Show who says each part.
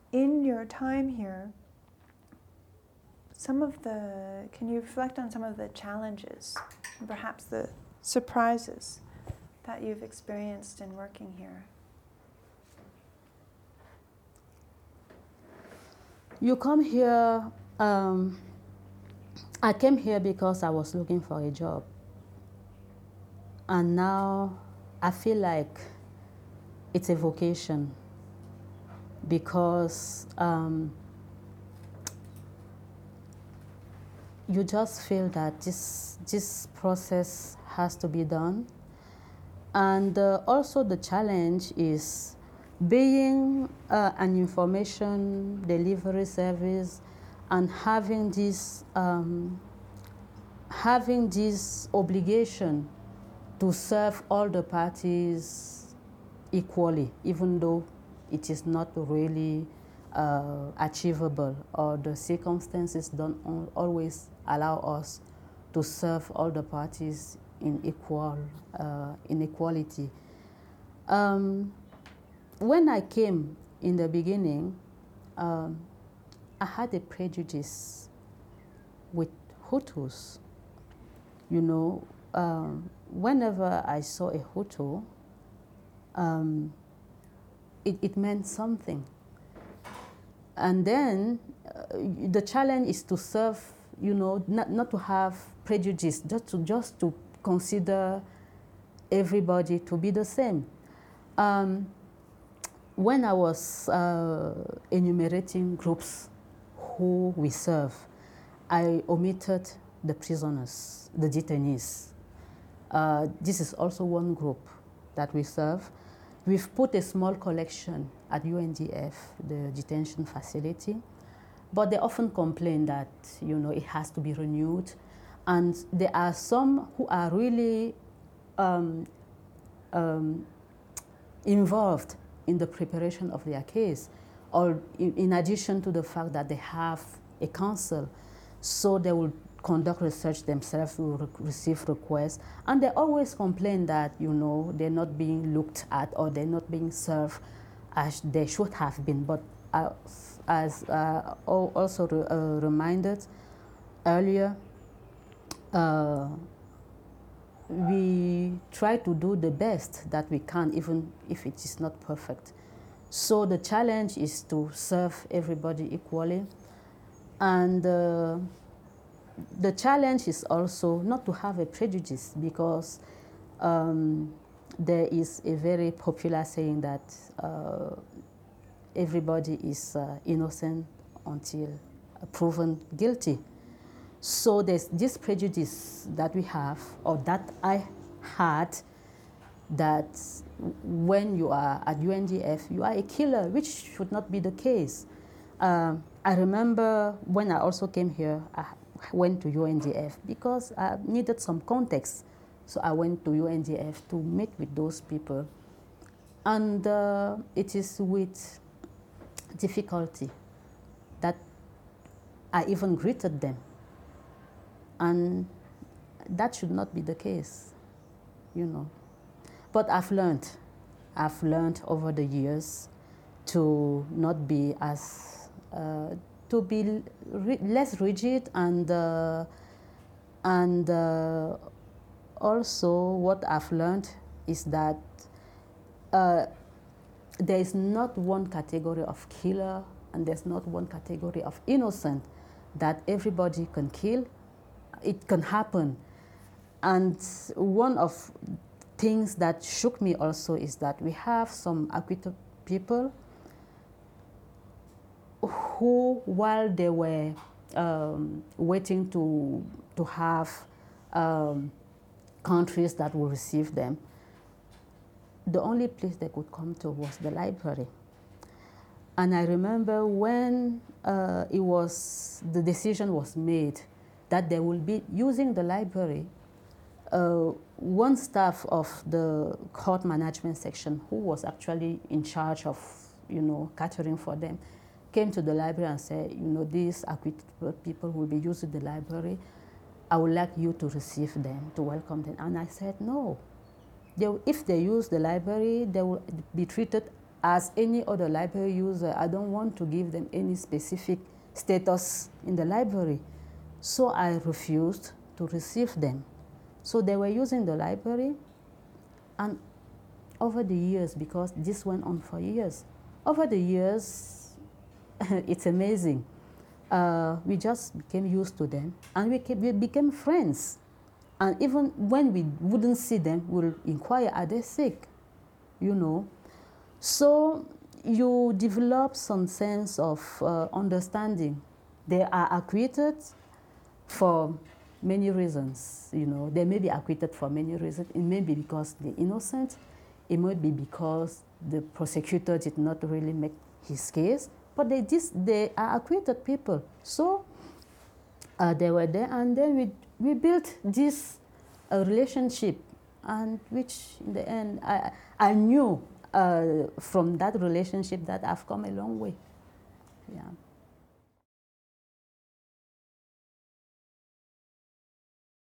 Speaker 1: in your time here, can you reflect on some of the challenges and perhaps the surprises that you've experienced in working here?
Speaker 2: You come here, I came here because I was looking for a job. And now I feel like it's a vocation because you just feel that this process has to be done. And also the challenge is being an information delivery service and having this obligation to serve all the parties equally, even though it is not really achievable, or the circumstances don't always allow us to serve all the parties in equality. When I came in the beginning, I had a prejudice with Hutus. You know, whenever I saw a Hutu, it meant something. And then the challenge is to serve, you know, not to have prejudice, just to consider everybody to be the same. When I was enumerating groups who we serve, I omitted the prisoners, the detainees. This is also one group that we serve. We've put a small collection at UNDF, the detention facility, but they often complain that, you know, it has to be renewed. And there are some who are really involved in the preparation of their case, or in addition to the fact that they have a counsel, so they will conduct research themselves, will receive requests, and they always complain that, you know, they're not being looked at or they're not being served as they should have been. But as also reminded earlier, we try to do the best that we can, even if it is not perfect. So the challenge is to serve everybody equally. And the challenge is also not to have a prejudice, because there is a very popular saying that everybody is innocent until proven guilty. So there's this prejudice that we have, or that I had, that when you are at UNDF, you are a killer, which should not be the case. I remember when I also came here, I went to UNDF because I needed some context. So I went to UNDF to meet with those people. And it is with difficulty that I even greeted them. And that should not be the case, you know. But I've learned over the years to not be as, to be less rigid, and also what I've learned is that there is not one category of killer, and there's not one category of innocent, that everybody can kill. It can happen. And one of things that shook me also is that we have some acquitted people who, while they were waiting to have countries that will receive them, the only place they could come to was the library. And I remember when the decision was made that they will be using the library, one staff of the court management section, who was actually in charge of, you know, catering for them, came to the library and said, you know, these acquitted people will be using the library. I would like you to receive them, to welcome them. And I said, no. If they use the library, they will be treated as any other library user, I don't want to give them any specific status in the library. So I refused to receive them. So they were using the library, and over the years, because this went on for years, over the years, it's amazing. We just became used to them, and we became friends. And even when we wouldn't see them, we'll inquire, are they sick? You know. So you develop some sense of understanding. They are acquitted for many reasons. You know, they may be acquitted for many reasons. It may be because they're innocent. It might be because the prosecutor did not really make his case. But they are acquitted people. So they were there, and then we built this relationship, and which in the end I knew from that relationship that I've come a long way.